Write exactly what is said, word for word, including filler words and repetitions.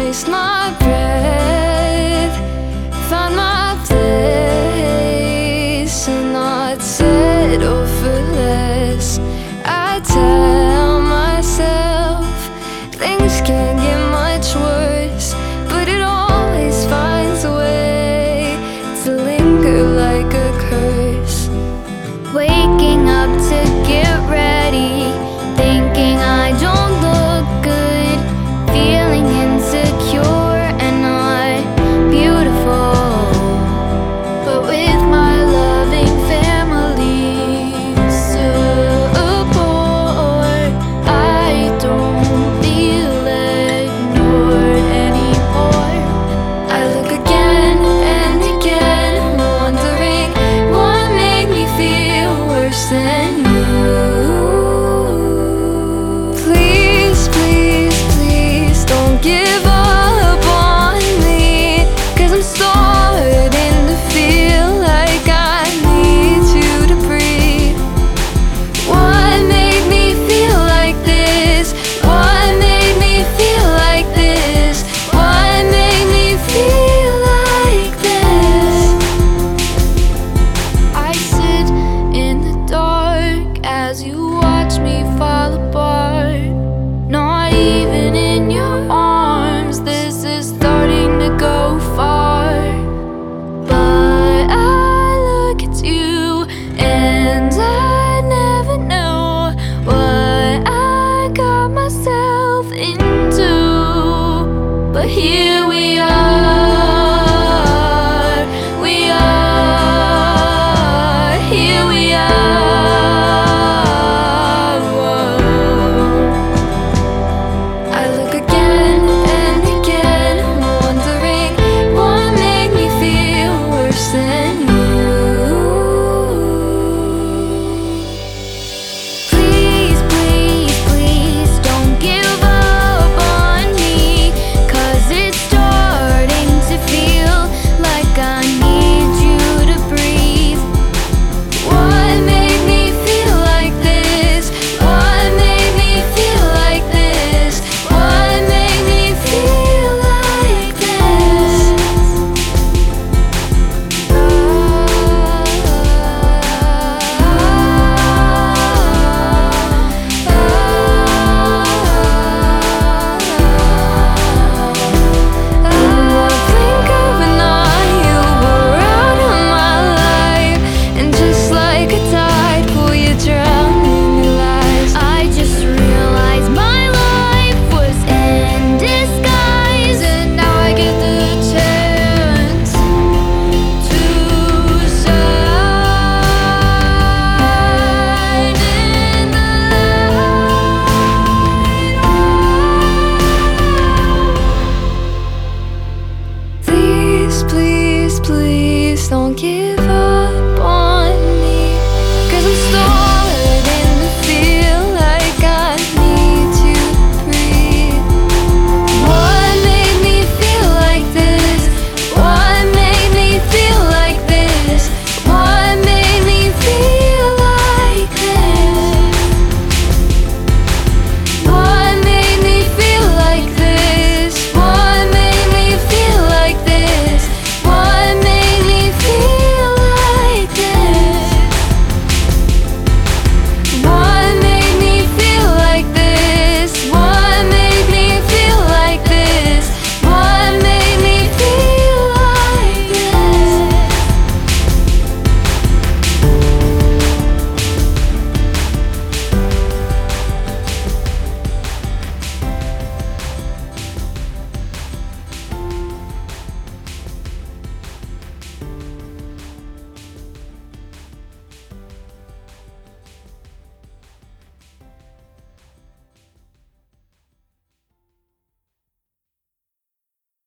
taste my breath, find my place, and not settle for less. I tell myself things can't get much worse, but it always finds a way to linger like a curse. Waking up to get ready, thinking I don't look good, feeling insecure and not beautiful. But with my loving family support, I don't feel ignored anymore. I look again and again, wondering what made me feel worse than you. Please, please, please don't give up on me, 'cause I'm starting to feel like I need you to breathe. What made me feel like this? What made me feel like this? What made me feel like this? I sit in the dark as you watch me fall apart. Not even in your arms, this is starting to go far. But I look at you and I never know what I got myself into. But here we